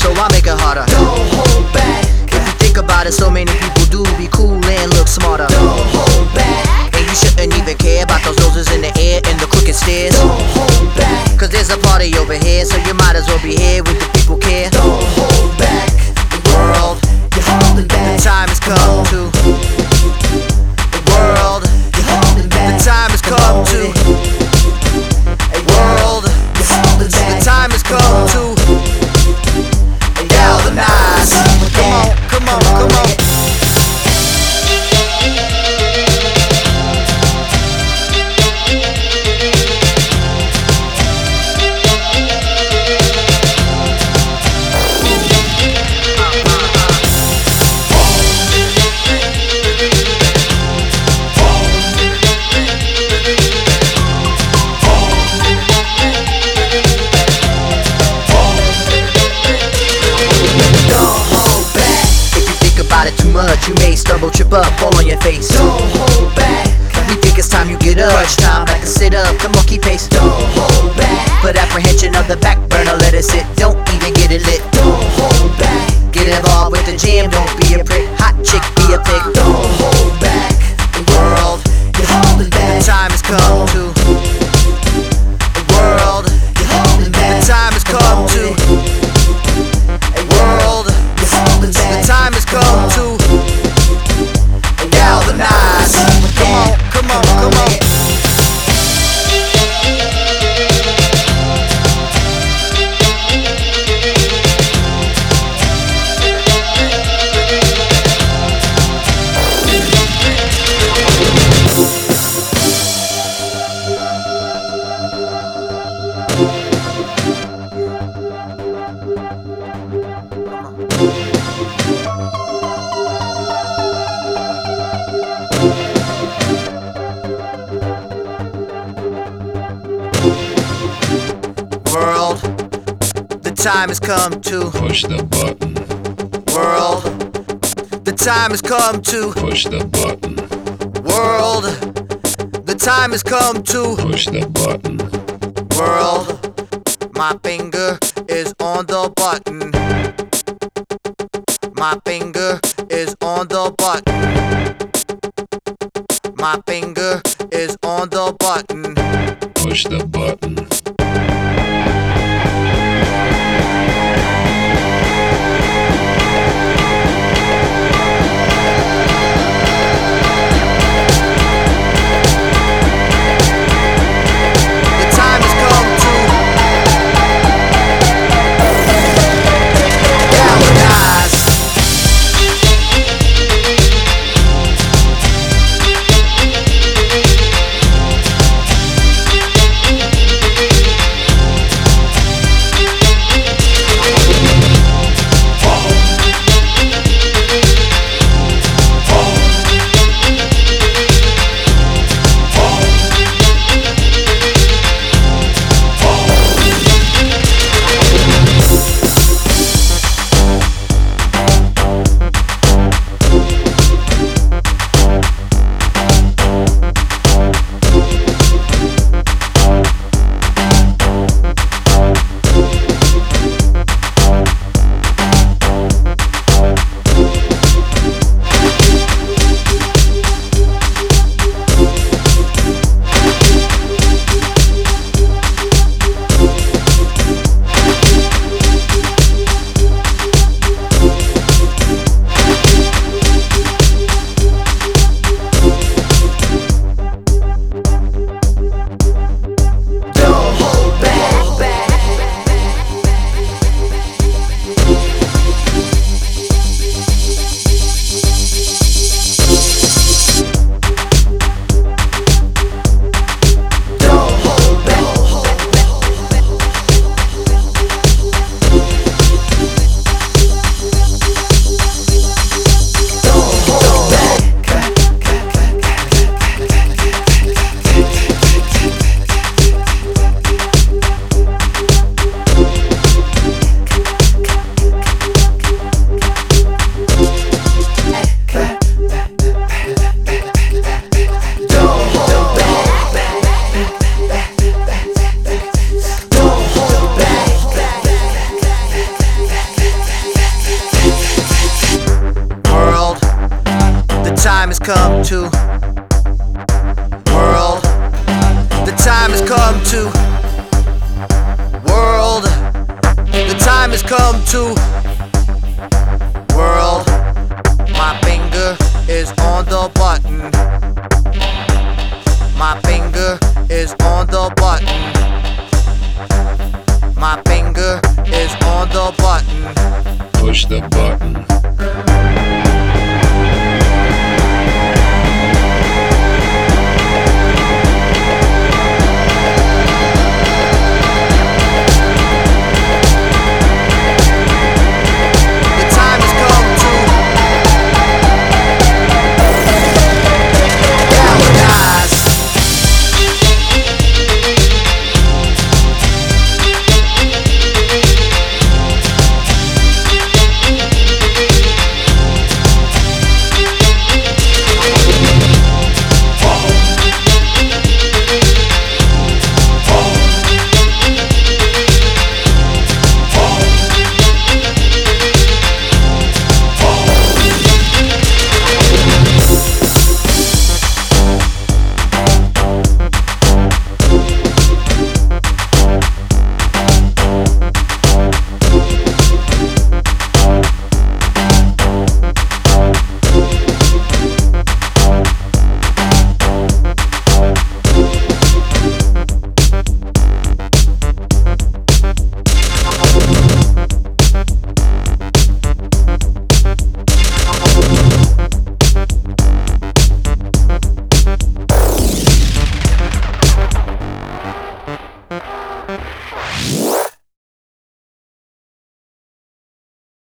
so I make it harder. Don't hold back. If you think about it, so many people do be cool and look smarter. Don't hold back. And you shouldn't even care about those noses in the air and the crooked stairs. Don't hold back. Cause there's a party over here, so you might as well be here with the people care. Don't hold back. The world, You're holding back. the time has come to. The world, You're holding back. the time has come to. World, You're holding the back. time has come to galvanize. Come on, come on, come on. Too much, you may stumble, trip up, fall on your face. Don't hold back. We think it's time you get up. Crunch time, back to sit up, come on, keep pace. Don't hold back. Put apprehension of the back burner, let it sit. Don't even get it lit. Don't hold back. Get involved with the jam, don't be a prick. Hot chick, be a pig. Don't hold back. The world, You're holding the back. time has come to. The world, You're holding the back. time has come to. World, You're holding the back. time has come to galvanize. Come on, come on. World, the time has come to. Push the button. World, the time has come to. Push the button. World, the time has come to. Push the button. World, my finger is on the button. My finger is on the button. My finger is on the button. Push the button. The time has come to galvanize. Welcome to world. My finger is on the button. My finger is on the button. My finger is on the button. Push the button.